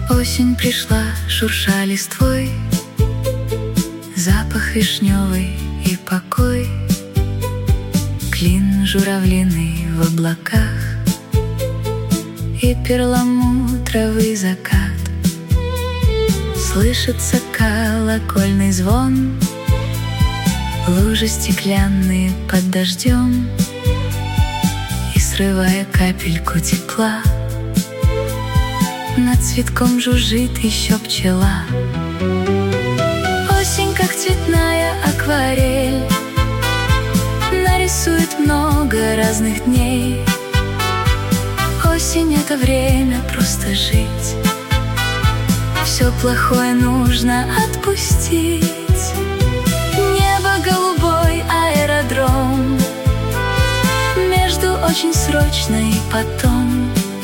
Осень пришла, шурша листвой, запах вишневый и покой, клин журавлиный в облаках и перламутровый закат. Слышится колокольный звон, лужи стеклянные под дождем, и, срывая капельку тепла, над цветком жужжит еще пчела. Осень, как цветная акварель, нарисует много разных дней. Осень — это время просто жить, все плохое нужно отпустить. Небо голубой, аэродром, между очень срочно и потом.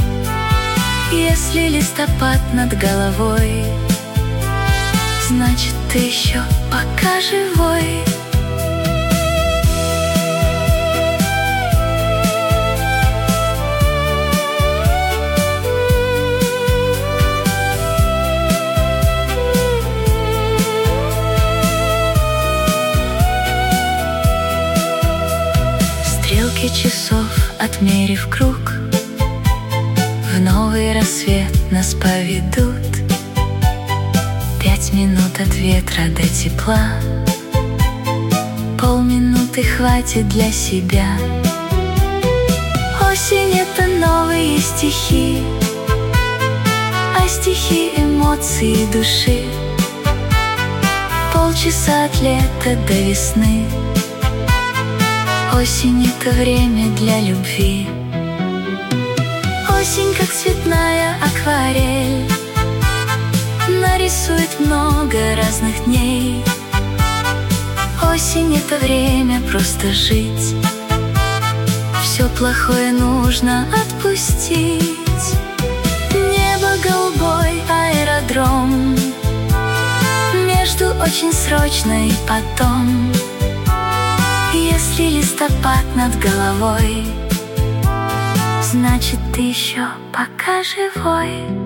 Если листопад над головой, значит, ты еще пока живой. Стрелки часов, отмерив круг, в новый рассвет нас поведут. 5 минут от ветра до тепла, полминуты хватит для себя. Осень — это новые стихи, а стихи — эмоции души. Полчаса от лета до весны. Осень — это время для любви. Осень, как цветная акварель, нарисует много разных дней. Осень — это время просто жить, все плохое нужно отпустить. Небо голубой, аэродром, между очень срочно и потом. Если листопад над головой, значит, ты еще пока живой.